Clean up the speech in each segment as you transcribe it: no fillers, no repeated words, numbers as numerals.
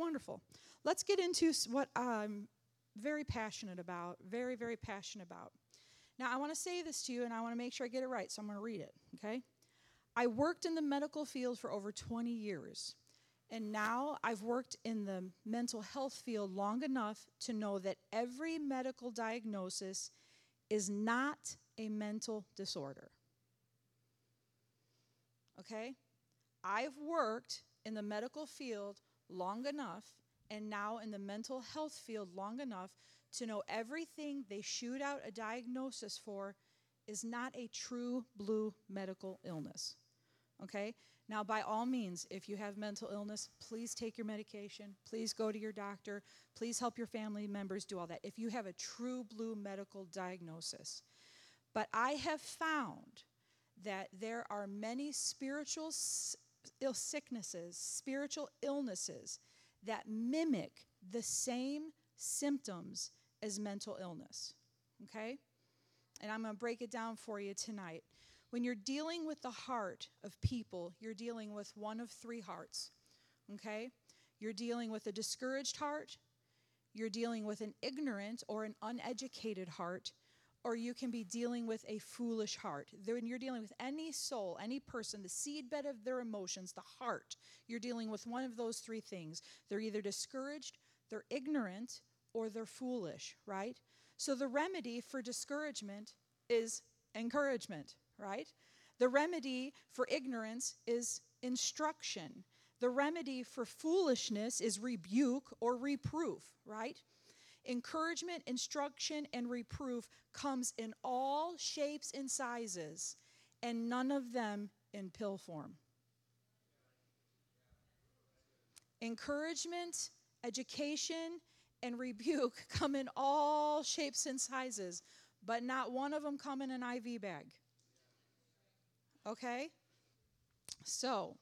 wonderful? Let's get into what I'm very passionate about, very, very passionate about. Now, I want to say this to you, and I want to make sure I get it right, so I'm going to read it, okay? I worked in the medical field for over 20 years, and now I've worked in the mental health field long enough to know that every medical diagnosis is not a mental disorder, okay? I've worked in the medical field long enough, and now in the mental health field long enough to know everything they shoot out a diagnosis for is not a true blue medical illness. Okay? Now, by all means, if you have mental illness, please take your medication. Please go to your doctor. Please help your family members do all that if you have a true blue medical diagnosis. But I have found that there are many spiritual sicknesses, spiritual illnesses that mimic the same symptoms as mental illness, okay? And I'm going to break it down for you tonight. When you're dealing with the heart of people, you're dealing with one of three hearts, okay? You're dealing with a discouraged heart, you're dealing with an ignorant or an uneducated heart, or you can be dealing with a foolish heart. When you're dealing with any soul, any person, the seedbed of their emotions, the heart, you're dealing with one of those three things. They're either discouraged, they're ignorant, or they're foolish, right? So the remedy for discouragement is encouragement, right? The remedy for ignorance is instruction. The remedy for foolishness is rebuke or reproof, right? Encouragement, instruction, and reproof comes in all shapes and sizes, and none of them in pill form. Encouragement, education, and rebuke come in all shapes and sizes, but not one of them come in an IV bag. Okay? So,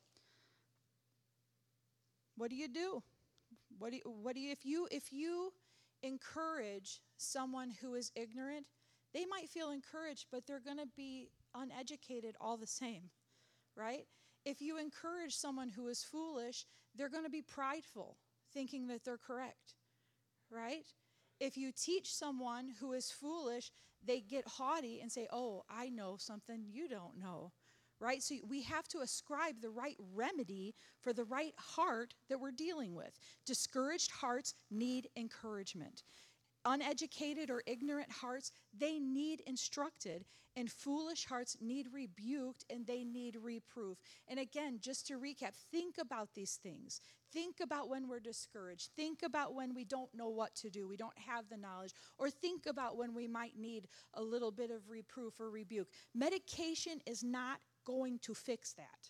what do you do? If you encourage someone who is ignorant, they might feel encouraged, but they're going to be uneducated all the same, right? If you encourage someone who is foolish, they're going to be prideful, thinking that they're correct, right? If you teach someone who is foolish, they get haughty and say, oh, I know something you don't know, right? So we have to ascribe the right remedy for the right heart that we're dealing with. Discouraged hearts need encouragement. Uneducated or ignorant hearts, they need instructed, and foolish hearts need rebuked, and they need reproof. And again, just to recap, think about these things. Think about when we're discouraged. Think about when we don't know what to do, we don't have the knowledge, or think about when we might need a little bit of reproof or rebuke. Medication is not going to fix that.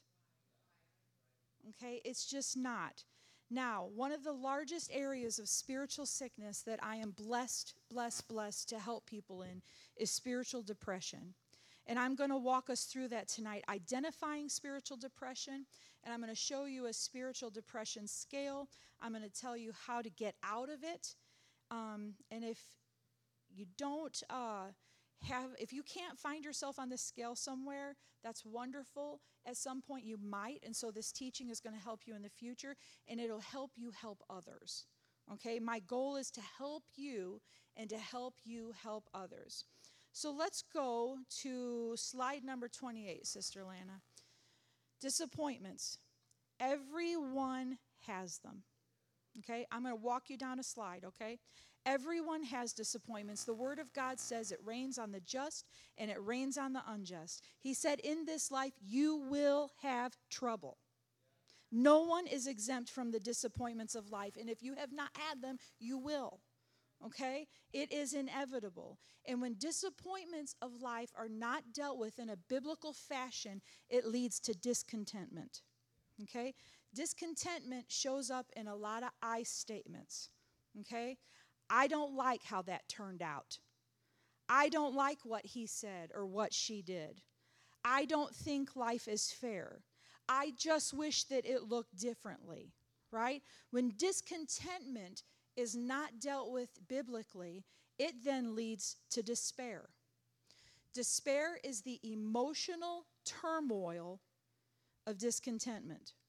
Okay, it's just not. Now, one of the largest areas of spiritual sickness that I am blessed to help people in is spiritual depression. And I'm going to walk us through that tonight, identifying spiritual depression, and I'm going to show you a spiritual depression scale. I'm going to tell you how to get out of it. And if you don't if you can't find yourself on this scale somewhere, that's wonderful. At some point you might, and so this teaching is going to help you in the future, and it'll help you help others. Okay, my goal is to help you and to help you help others. So let's go to slide number 28, Sister Lana. Disappointments. Everyone has them. Okay, I'm going to walk you down a slide, okay? Everyone has disappointments. The Word of God says it rains on the just and it rains on the unjust. He said, in this life, you will have trouble. No one is exempt from the disappointments of life. And if you have not had them, you will. Okay? It is inevitable. And when disappointments of life are not dealt with in a biblical fashion, it leads to discontentment. Okay? Discontentment shows up in a lot of I statements. Okay? I don't like how that turned out. I don't like what he said or what she did. I don't think life is fair. I just wish that it looked differently, right? When discontentment is not dealt with biblically, it then leads to despair. Despair is the emotional turmoil of discontentment.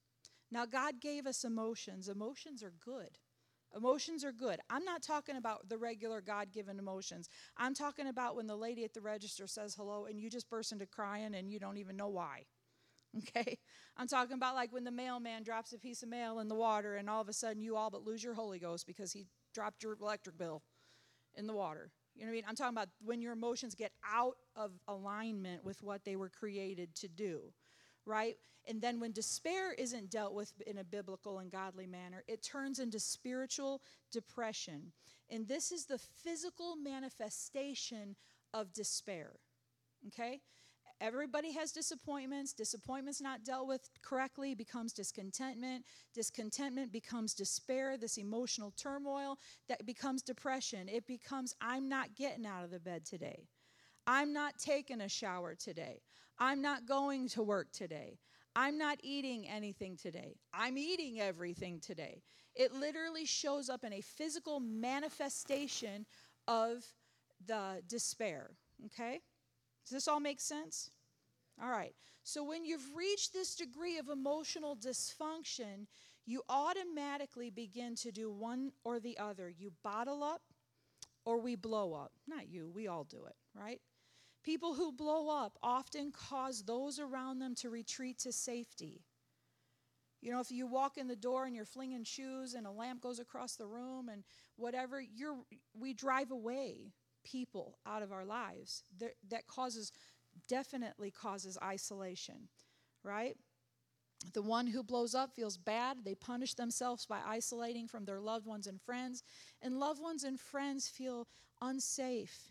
Now, God gave us emotions. Emotions are good. Emotions are good. I'm not talking about the regular God-given emotions. I'm talking about when the lady at the register says hello and you just burst into crying and you don't even know why. Okay? I'm talking about like when the mailman drops a piece of mail in the water and all of a sudden you all but lose your Holy Ghost because he dropped your electric bill in the water. You know what I mean? I'm talking about when your emotions get out of alignment with what they were created to do, right? And then when despair isn't dealt with in a biblical and godly manner, it turns into spiritual depression. And this is the physical manifestation of despair, okay? Everybody has disappointments. Disappointments not dealt with correctly becomes discontentment. Discontentment becomes despair, this emotional turmoil that becomes depression. It becomes, I'm not getting out of the bed today. I'm not taking a shower today. I'm not going to work today. I'm not eating anything today. I'm eating everything today. It literally shows up in a physical manifestation of the despair, okay? Does this all make sense? All right. So when you've reached this degree of emotional dysfunction, you automatically begin to do one or the other. You bottle up or we blow up. Not you, we all do it, right? People who blow up often cause those around them to retreat to safety. You know, if you walk in the door and you're flinging shoes and a lamp goes across the room and whatever, we drive away people out of our lives. That definitely causes isolation, right? The one who blows up feels bad. They punish themselves by isolating from their loved ones and friends. And loved ones and friends feel unsafe,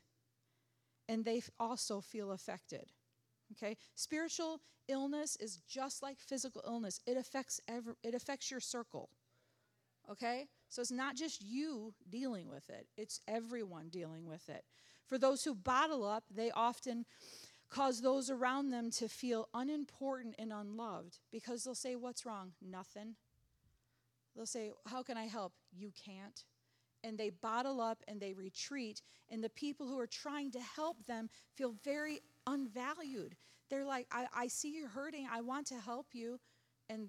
and they also feel affected. Okay? Spiritual illness is just like physical illness. It affects your circle. Okay? So it's not just you dealing with it. It's everyone dealing with it. For those who bottle up, they often cause those around them to feel unimportant and unloved because they'll say, what's wrong? Nothing. They'll say, how can I help? You can't. And they bottle up and they retreat, and the people who are trying to help them feel very unvalued. They're like, I see you're hurting. I want to help you. And,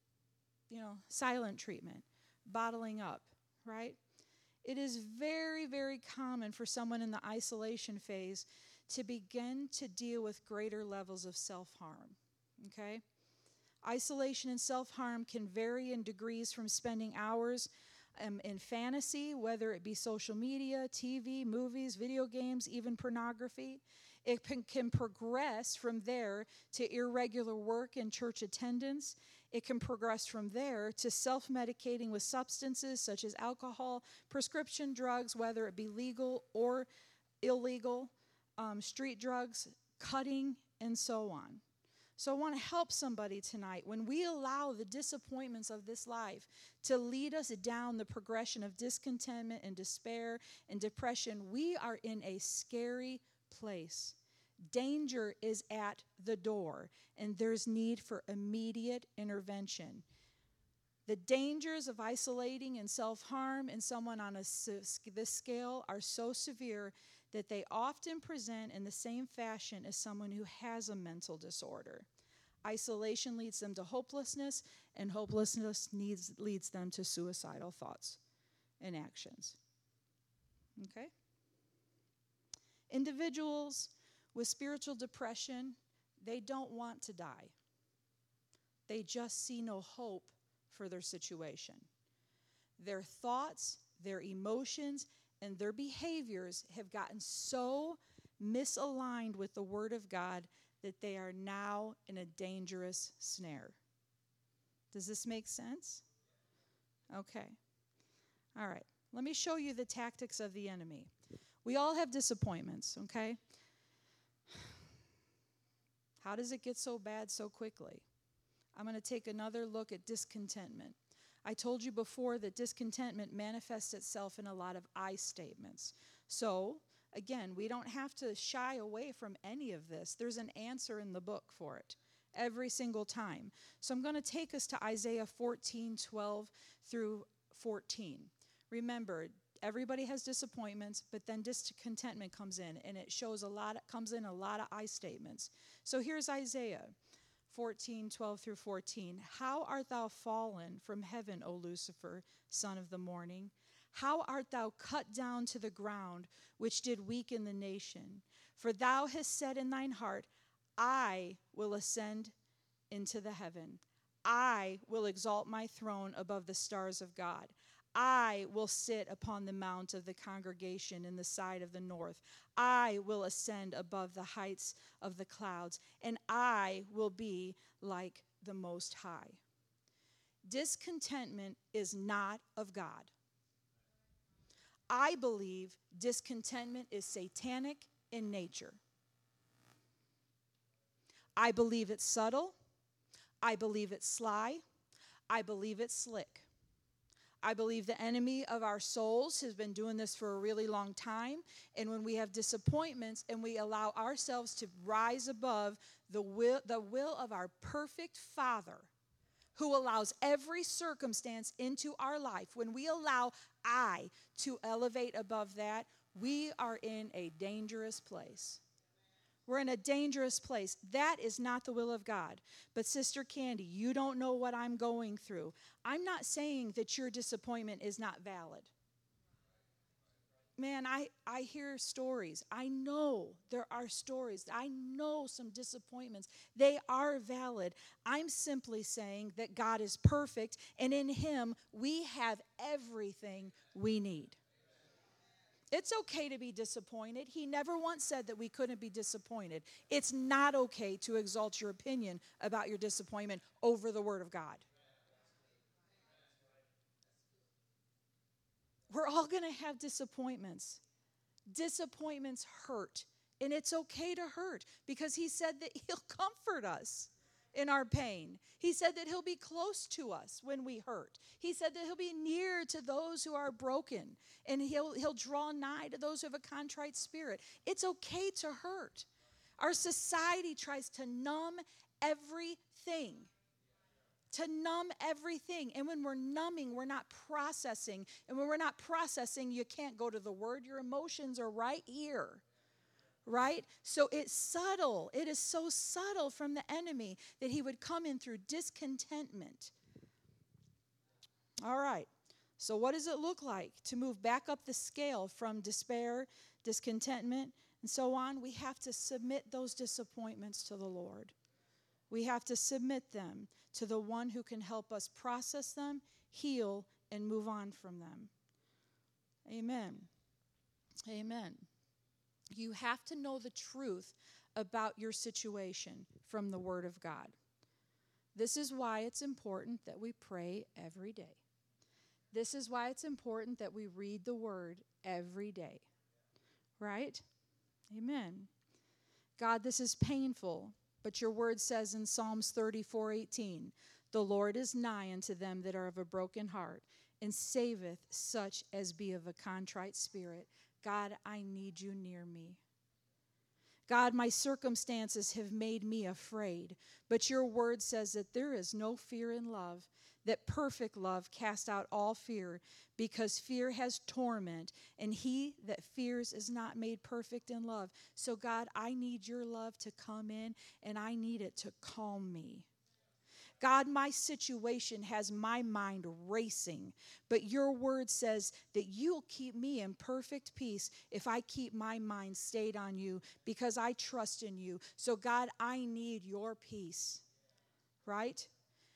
silent treatment, bottling up, right? It is very, very common for someone in the isolation phase to begin to deal with greater levels of self-harm, okay? Isolation and self-harm can vary in degrees from spending hours in fantasy, whether it be social media, TV, movies, video games, even pornography. It can progress from there to irregular work and church attendance. It can progress from there to self-medicating with substances such as alcohol, prescription drugs, whether it be legal or illegal, street drugs, cutting, and so on. So I want to help somebody tonight. When we allow the disappointments of this life to lead us down the progression of discontentment and despair and depression, we are in a scary place. Danger is at the door, and there's need for immediate intervention. The dangers of isolating and self-harm in someone on this scale are so severe that they often present in the same fashion as someone who has a mental disorder. Isolation leads them to hopelessness, and hopelessness leads them to suicidal thoughts and actions. Okay? Individuals with spiritual depression, they don't want to die. They just see no hope for their situation. Their thoughts, their emotions, and their behaviors have gotten so misaligned with the Word of God that they are now in a dangerous snare. Does this make sense? Okay. All right. Let me show you the tactics of the enemy. We all have disappointments, okay? How does it get so bad so quickly? I'm going to take another look at discontentment. I told you before that discontentment manifests itself in a lot of I statements. So, again, we don't have to shy away from any of this. There's an answer in the book for it every single time. So I'm going to take us to Isaiah 14:12 through 14. Remember, everybody has disappointments, but then discontentment comes in, and it comes in a lot of I statements. So here's Isaiah 14, 12 through 14. How art thou fallen from heaven, O Lucifer, son of the morning? How art thou cut down to the ground, which did weaken the nation? For thou hast said in thine heart, I will ascend into the heaven. I will exalt my throne above the stars of God. I will sit upon the mount of the congregation in the side of the north. I will ascend above the heights of the clouds, and I will be like the Most High. Discontentment is not of God. I believe discontentment is satanic in nature. I believe it's subtle. I believe it's sly. I believe it's slick. I believe the enemy of our souls has been doing this for a really long time. And when we have disappointments and we allow ourselves to rise above the will of our perfect Father, who allows every circumstance into our life, when we allow I to elevate above that, we are in a dangerous place. We're in a dangerous place. That is not the will of God. But Sister Candy, you don't know what I'm going through. I'm not saying that your disappointment is not valid. Man, I hear stories. I know there are stories. I know some disappointments. They are valid. I'm simply saying that God is perfect, and in Him we have everything we need. It's okay to be disappointed. He never once said that we couldn't be disappointed. It's not okay to exalt your opinion about your disappointment over the Word of God. We're all going to have disappointments. Disappointments hurt. And it's okay to hurt because He said that He'll comfort us in our pain. He said that He'll be close to us when we hurt. He said that He'll be near to those who are broken, and He'll draw nigh to those who have a contrite spirit. It's okay to hurt. Our society tries to numb everything. To numb everything. And when we're numbing, we're not processing. And when we're not processing, you can't go to the Word. Your emotions are right here. Right? So it's subtle. It is so subtle from the enemy that he would come in through discontentment. All right. So what does it look like to move back up the scale from despair, discontentment, and so on? We have to submit those disappointments to the Lord. We have to submit them to the one who can help us process them, heal, and move on from them. Amen. Amen. You have to know the truth about your situation from the Word of God. This is why it's important that we pray every day. This is why it's important that we read the Word every day. Right? Amen. God, this is painful, but your Word says in Psalms 34:18, the Lord is nigh unto them that are of a broken heart, and saveth such as be of a contrite spirit. God, I need you near me. God, my circumstances have made me afraid, but your word says that there is no fear in love, that perfect love casts out all fear, because fear has torment, and he that fears is not made perfect in love. So God, I need your love to come in, and I need it to calm me. God, my situation has my mind racing, but your word says that you'll keep me in perfect peace if I keep my mind stayed on you because I trust in you. So God, I need your peace, right?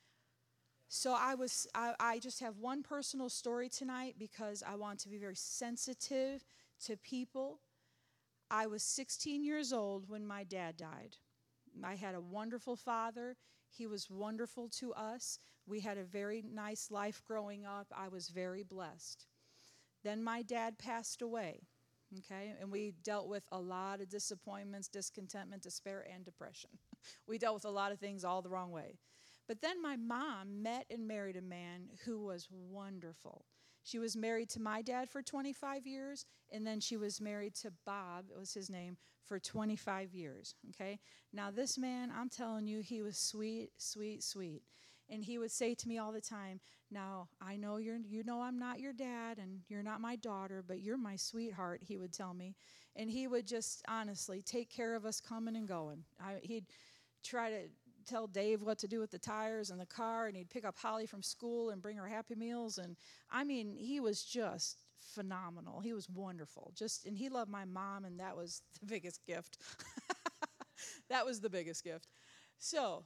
So I just have one personal story tonight because I want to be very sensitive to people. I was 16 years old when my dad died. I had a wonderful father. He was wonderful to us. We had a very nice life growing up. I was very blessed. Then my dad passed away, okay? And we dealt with a lot of disappointments, discontentment, despair, and depression. We dealt with a lot of things all the wrong way. But then my mom met and married a man who was wonderful. She was married to my dad for 25 years, and then she was married to Bob, it was his name, for 25 years, okay? Now this man, I'm telling you, he was sweet, sweet, sweet. And he would say to me all the time, now, I know you know I'm not your dad and you're not my daughter, but you're my sweetheart, he would tell me. And he would just honestly take care of us coming and going. He'd try to tell Dave what to do with the tires and the car, and he'd pick up Holly from school and bring her Happy Meals. And I mean, he was just phenomenal. He was wonderful. And he loved my mom, and that was the biggest gift. That was the biggest gift. So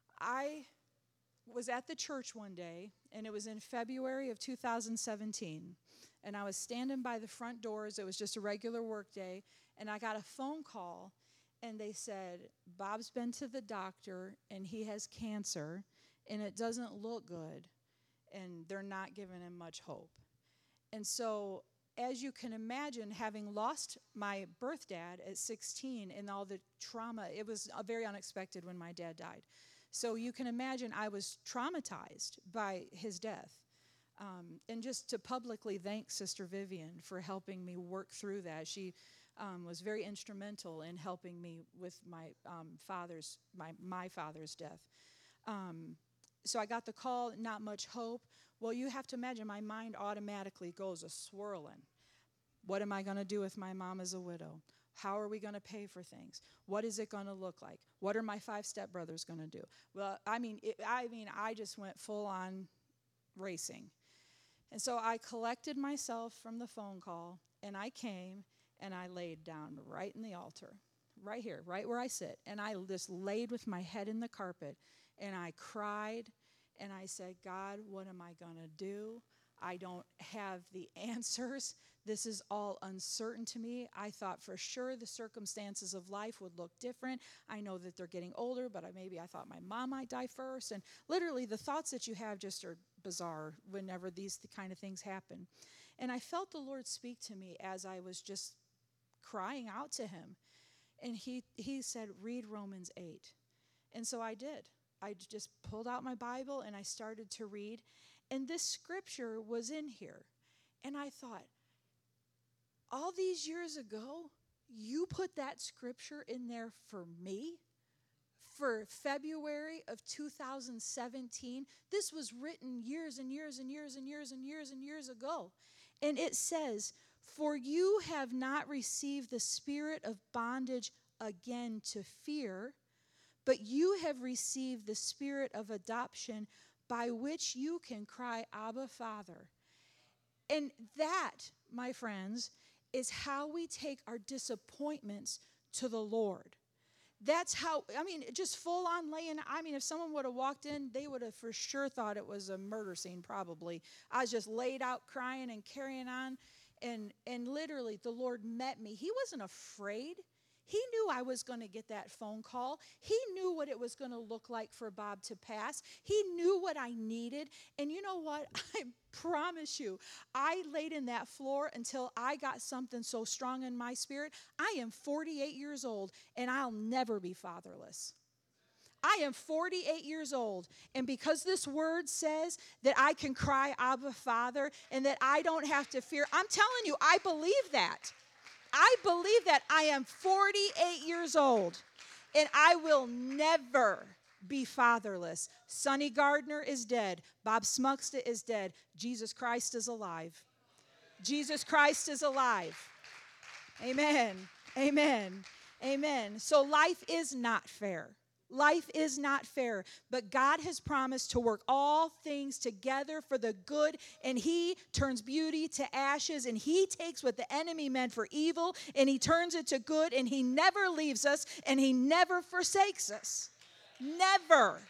I was at the church one day, and it was in February of 2017. And I was standing by the front doors. It was just a regular work day, and I got a phone call. And they said, Bob's been to the doctor, and he has cancer, and it doesn't look good, and they're not giving him much hope. And so, as you can imagine, having lost my birth dad at 16 and all the trauma, it was very unexpected when my dad died. So you can imagine I was traumatized by his death. And just to publicly thank Sister Vivian for helping me work through that. She was very instrumental in helping me with my father's death. So I got the call, not much hope. Well, you have to imagine my mind automatically goes a-swirling. What am I going to do with my mom as a widow? How are we going to pay for things? What is it going to look like? What are my 5 stepbrothers going to do? Well, I just went full on racing. And so I collected myself from the phone call, and I came, and I laid down right in the altar, right here, right where I sit. And I just laid with my head in the carpet, and I cried, and I said, God, what am I going to do? I don't have the answers. This is all uncertain to me. I thought for sure the circumstances of life would look different. I know that they're getting older, but maybe I thought my mom might die first. And literally the thoughts that you have just are bizarre whenever these kind of things happen. And I felt the Lord speak to me as I was just crying out to him. And he said, read Romans 8. And so I did. I just pulled out my Bible and I started to read. And this scripture was in here. And I thought, all these years ago, you put that scripture in there for me? For February of 2017? This was written years and years and years and years and years and years ago. And it says, for you have not received the spirit of bondage again to fear, but you have received the spirit of adoption by which you can cry, Abba, Father. And that, my friends, is how we take our disappointments to the Lord. That's how, just full on laying, if someone would have walked in, they would have for sure thought it was a murder scene probably. I was just laid out crying and carrying on, and literally the Lord met me. He wasn't afraid. He knew I was going to get that phone call. He knew what it was going to look like for Bob to pass. He knew what I needed. And you know what? I promise you, I laid in that floor until I got something so strong in my spirit. I am 48 years old, and I'll never be fatherless. I am 48 years old, and because this word says that I can cry, Abba, Father, and that I don't have to fear, I'm telling you, I believe that. I believe that. I am 48 years old, and I will never be fatherless. Sonny Gardner is dead. Bob Smucksta is dead. Jesus Christ is alive. Jesus Christ is alive. Amen. Amen. Amen. So life is not fair. Life is not fair, but God has promised to work all things together for the good, and he turns beauty to ashes, and he takes what the enemy meant for evil, and he turns it to good, and he never leaves us, and he never forsakes us. Never.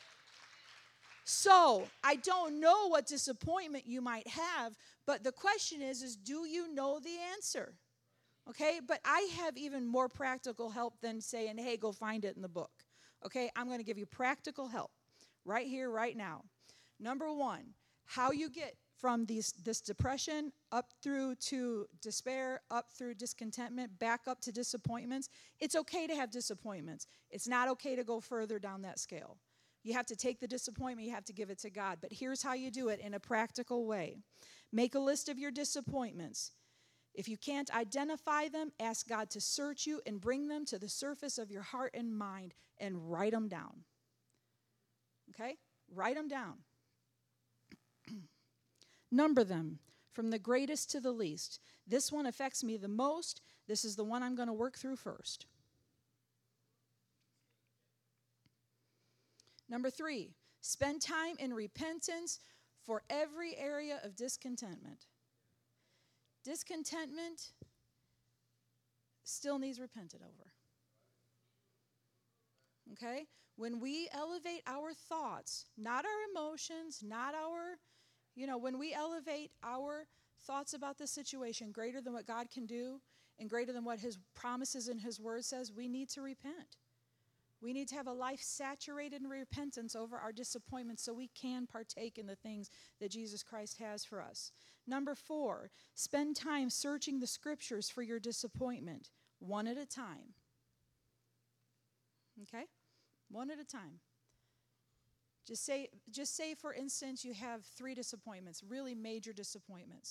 So, I don't know what disappointment you might have, but the question is do you know the answer? Okay, but I have even more practical help than saying, hey, go find it in the book. Okay, I'm going to give you practical help right here, right now. Number one, how you get from this depression up through to despair, up through discontentment, back up to disappointments. It's okay to have disappointments. It's not okay to go further down that scale. You have to take the disappointment, you have to give it to God. But here's how you do it in a practical way. Make a list of your disappointments. If you can't identify them, ask God to search you and bring them to the surface of your heart and mind and write them down. Okay? Write them down. Number them from the greatest to the least. This one affects me the most. This is the one I'm going to work through first. Number 3, spend time in repentance for every area of discontentment. Discontentment still needs repented over. Okay? When we elevate our thoughts, not our emotions, not our, when we elevate our thoughts about the situation greater than what God can do and greater than what his promises and his word says, we need to repent. We need to have a life saturated in repentance over our disappointments so we can partake in the things that Jesus Christ has for us. Number 4, spend time searching the scriptures for your disappointment, one at a time. Okay? One at a time. Just say, for instance, you have 3 disappointments, really major disappointments.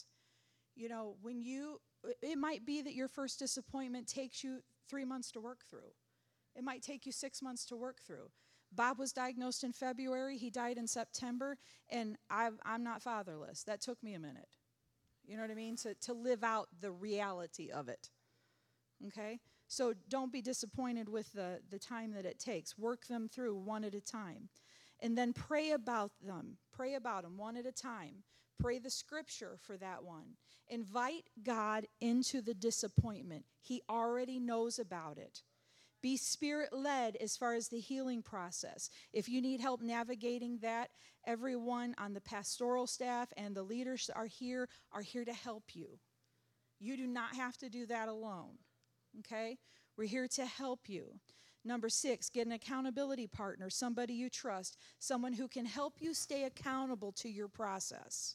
It might be that your first disappointment takes you 3 months to work through. It might take you 6 months to work through. Bob was diagnosed in February. He died in September, and I'm not fatherless. That took me a minute. You know what I mean? To live out the reality of it. Okay? So don't be disappointed with the time that it takes. Work them through one at a time. And then pray about them. Pray about them one at a time. Pray the scripture for that one. Invite God into the disappointment. He already knows about it. Be Spirit-led as far as the healing process. If you need help navigating that, everyone on the pastoral staff and the leaders are here to help you. You do not have to do that alone, okay? We're here to help you. Number 6, get an accountability partner, somebody you trust, someone who can help you stay accountable to your process.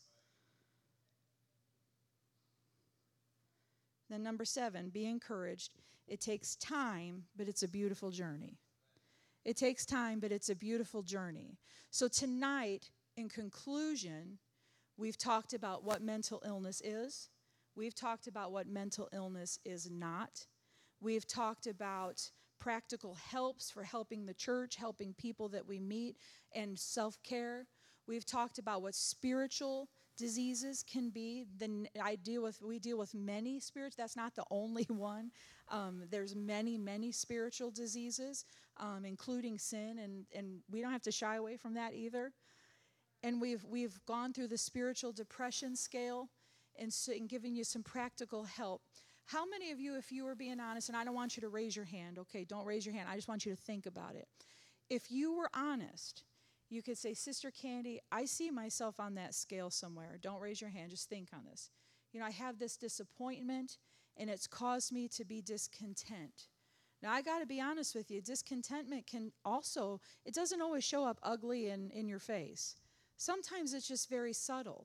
Then number 7, be encouraged. It takes time, but it's a beautiful journey. It takes time, but it's a beautiful journey. So tonight, in conclusion, we've talked about what mental illness is. We've talked about what mental illness is not. We've talked about practical helps for helping the church, helping people that we meet, and self-care. We've talked about what spiritual diseases can be. We deal with many spirits. That's not the only one. There's many spiritual diseases, including sin, and we don't have to shy away from that either. And we've gone through the spiritual depression scale and giving you some practical help. How many of you, if you were being honest, and I don't want you to raise your hand, okay, don't raise your hand. I just want you to think about it. If you were honest, you could say, Sister Candy, I see myself on that scale somewhere. Don't raise your hand. Just think on this. I have this disappointment, and it's caused me to be discontent. Now, I got to be honest with you. Discontentment it doesn't always show up ugly in your face. Sometimes it's just very subtle.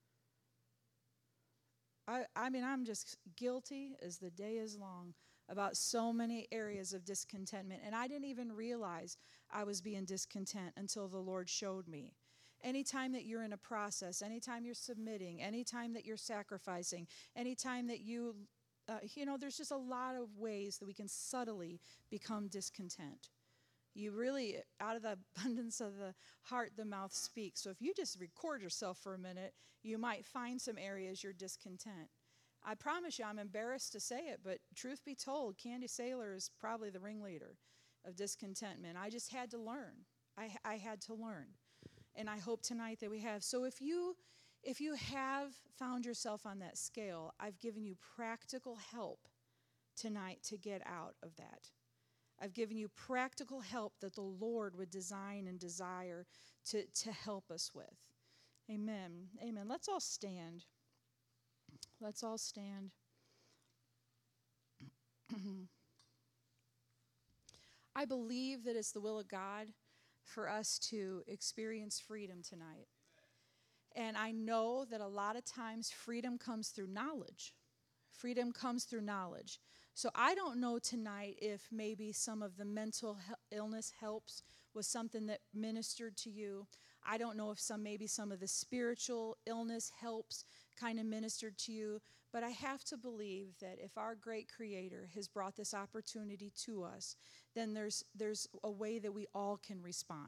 I'm just guilty as the day is long about so many areas of discontentment. And I didn't even realize I was being discontent until the Lord showed me. Anytime that you're in a process, anytime you're submitting, anytime that you're sacrificing, anytime that there's just a lot of ways that we can subtly become discontent. You really, out of the abundance of the heart, the mouth speaks. So if you just record yourself for a minute, you might find some areas you're discontent. I promise you, I'm embarrassed to say it, but truth be told, Candy Saylor is probably the ringleader of discontentment. I just had to learn. I had to learn. And I hope tonight that we have. So if you have found yourself on that scale, I've given you practical help tonight to get out of that. I've given you practical help that the Lord would design and desire to help us with. Amen. Amen. Let's all stand. Let's all stand. I believe that it's the will of God for us to experience freedom tonight. And I know that a lot of times freedom comes through knowledge. Freedom comes through knowledge. So I don't know tonight if maybe some of the mental illness helps was something that ministered to you. I don't know if maybe some of the spiritual illness helps kind of ministered to you. But I have to believe that if our great Creator has brought this opportunity to us, then there's a way that we all can respond.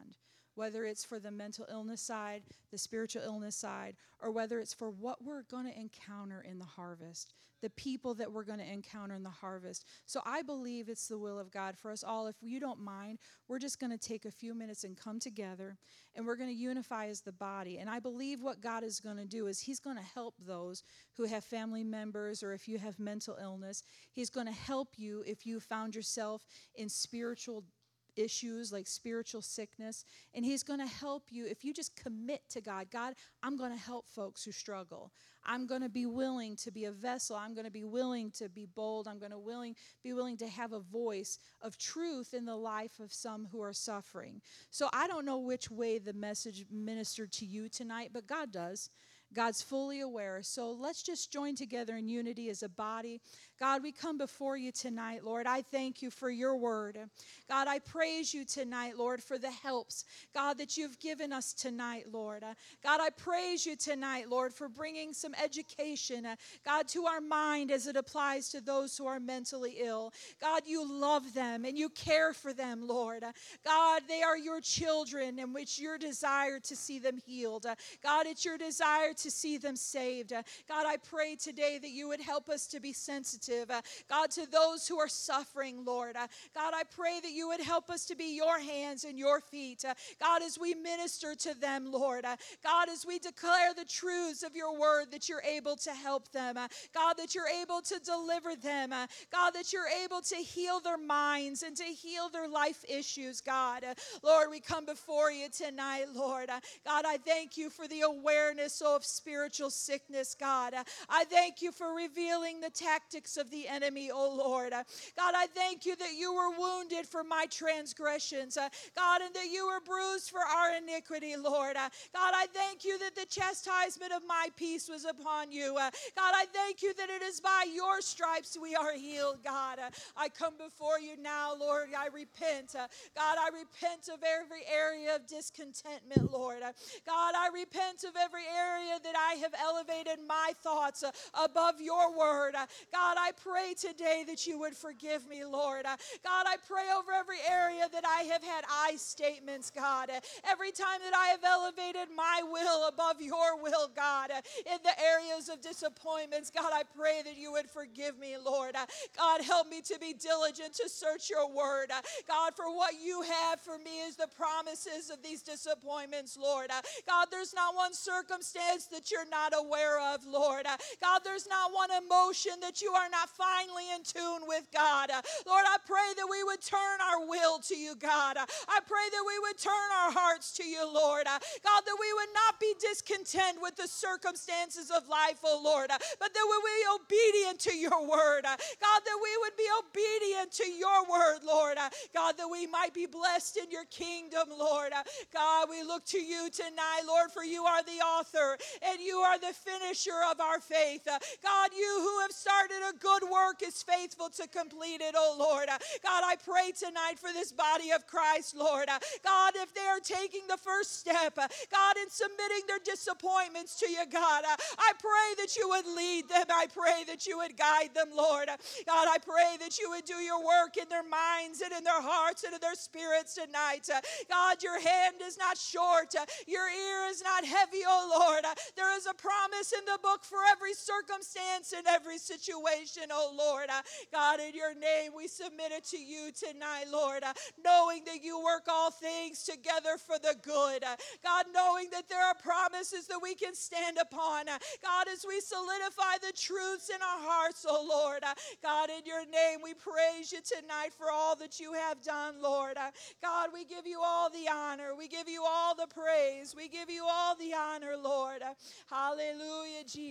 whether it's for the mental illness side, the spiritual illness side, or whether it's for what we're going to encounter in the harvest, the people that we're going to encounter in the harvest. So I believe it's the will of God for us all. If you don't mind, we're just going to take a few minutes and come together, and we're going to unify as the body. And I believe what God is going to do is he's going to help those who have family members, or if you have mental illness. He's going to help you if you found yourself in spiritual issues like spiritual sickness, and he's going to help you if you just commit to God. God, I'm going to help folks who struggle. I'm going to be willing to be a vessel. I'm going to be willing to be bold. I'm going to be willing to have a voice of truth in the life of some who are suffering. So I don't know which way the message ministered to you tonight, but God does. God's fully aware. So let's just join together in unity as a body. God, we come before you tonight, Lord. I thank you for your word. God, I praise you tonight, Lord, for the helps, God, that you've given us tonight, Lord. God, I praise you tonight, Lord, for bringing some education, God, to our mind as it applies to those who are mentally ill. God, you love them and you care for them, Lord. God, they are your children, in which your desire to see them healed. God, it's your desire to see them saved. God, I pray today that you would help us to be sensitive, God, to those who are suffering, Lord. God, I pray that you would help us to be your hands and your feet, God, as we minister to them, Lord. God, as we declare the truths of your word, that you're able to help them, God, that you're able to deliver them, God, that you're able to heal their minds and to heal their life issues, God. Lord, we come before you tonight, Lord. God, I thank you for the awareness of spiritual sickness, God. I thank you for revealing the tactics of the enemy, oh Lord. God, I thank you that you were wounded for my transgressions, God, and that you were bruised for our iniquity, Lord. God, I thank you that the chastisement of my peace was upon you. God, I thank you that it is by your stripes we are healed, God. I come before you now, Lord. I repent. God, I repent of every area of discontentment, Lord. God, I repent of every area that I have elevated my thoughts above your word. God, I pray today that you would forgive me, Lord. God, I pray over every area that I have had I statements, God. Every time that I have elevated my will above your will, God, in the areas of disappointments, God, I pray that you would forgive me, Lord. God, help me to be diligent to search your word. God, for what you have for me is the promises of these disappointments, Lord. God, there's not one circumstance that you're not aware of, Lord. God, there's not one emotion that you are not finely in tune with, God. Lord, I pray that we would turn our will to you, God. I pray that we would turn our hearts to you, Lord. God, that we would not be discontent with the circumstances of life, oh Lord, but that we would be obedient to your word. God, that we would be obedient to your word, Lord. God, that we might be blessed in your kingdom, Lord. God, we look to you tonight, Lord, for you are the author and you are the finisher of our faith. God, you who have started a good work is faithful to complete it, oh Lord. God, I pray tonight for this body of Christ, Lord. God, if they are taking the first step, God, in submitting their disappointments to you, God, I pray that you would lead them. I pray that you would guide them, Lord. God, I pray that you would do your work in their minds and in their hearts and in their spirits tonight. God, your hand is not short. Your ear is not heavy, oh Lord. There is a promise in the book for every circumstance and every situation, oh Lord. God, in your name, we submit it to you tonight, Lord, knowing that you work all things together for the good. God, knowing that there are promises that we can stand upon. God, as we solidify the truths in our hearts, oh Lord. God, in your name, we praise you tonight for all that you have done, Lord. God, we give you all the honor. We give you all the praise. We give you all the honor, Lord. Hallelujah, Jesus.